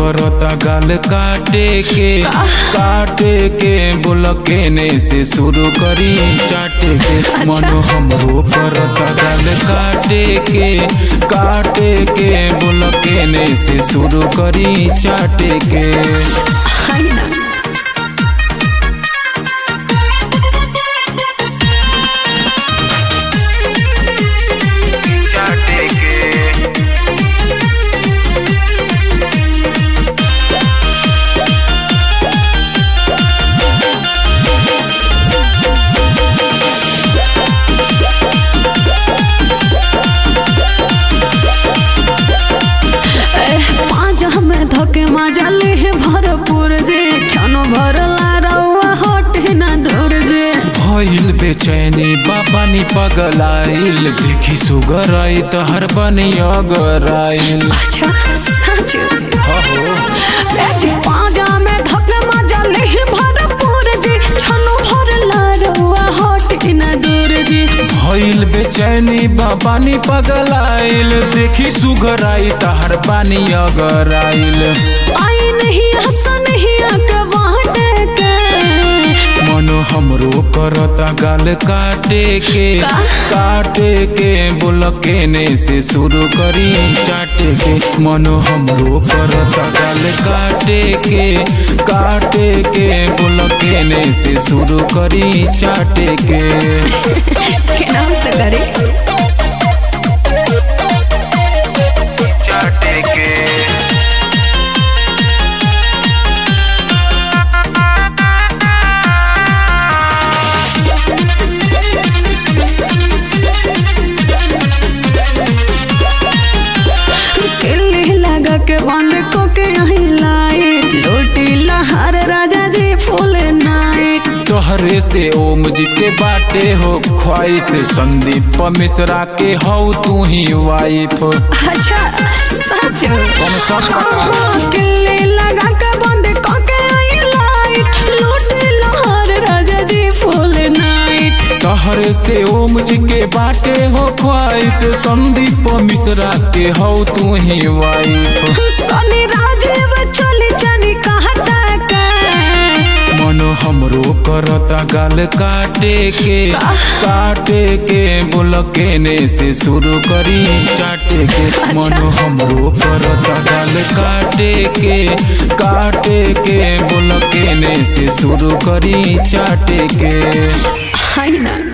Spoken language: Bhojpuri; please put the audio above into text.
करता गाल काटे के बोल केने से शुरू करी चाटे के मन हमरो करता गाल काटे के बोल केने से शुरू करी चाटे के धोके मजा ले भरपूर जे छनो भरला रउआ होटे ना धुर जे भइल बेचैनी बाबा नी पगलाइल देखी सुगर आई तो हर बनी अगराइल। अच्छा सच हो जे पाजा में धोके मजा ले भरपूर जे छनो भरला रउआ होटे ना धुर जे भइल बेचैनी बाबा नी पगलाइल देखी सुगर आई तो हर बनी अगराइल। आई नहीं हंसा नहीं आके बाटे के मनो हमरो करता गाल काटे के बोल केने से शुरू करी चाटे के मनो हमरो करता गाल काटे के बोल केने से शुरू करी चाटे के केना से करे चाटे के के बंद को के यही लाइट लोटी लहर राजा जी फुल नाइट तोहरे से ओम जी के बाटे हो ख्वाहिश संदीप मिश्रा के हो तू ही वाइफ। अच्छा सच सब किल्ली लगा के बंद को के यही लाइट लोटी लहर राजा जी फुल नाइट तोहरे से ओम जी के बाटे हो ख्वाहिश संदीप मिश्रा के हो तू ही वाइफ। सोनी राजीव चली जानी कहता के मनो हमरो करता गाल काटे के बोल केने से शुरू करी चाटे के मनो हमरो करता गाल काटे के बोल केने से शुरू करी चाटे के है ना।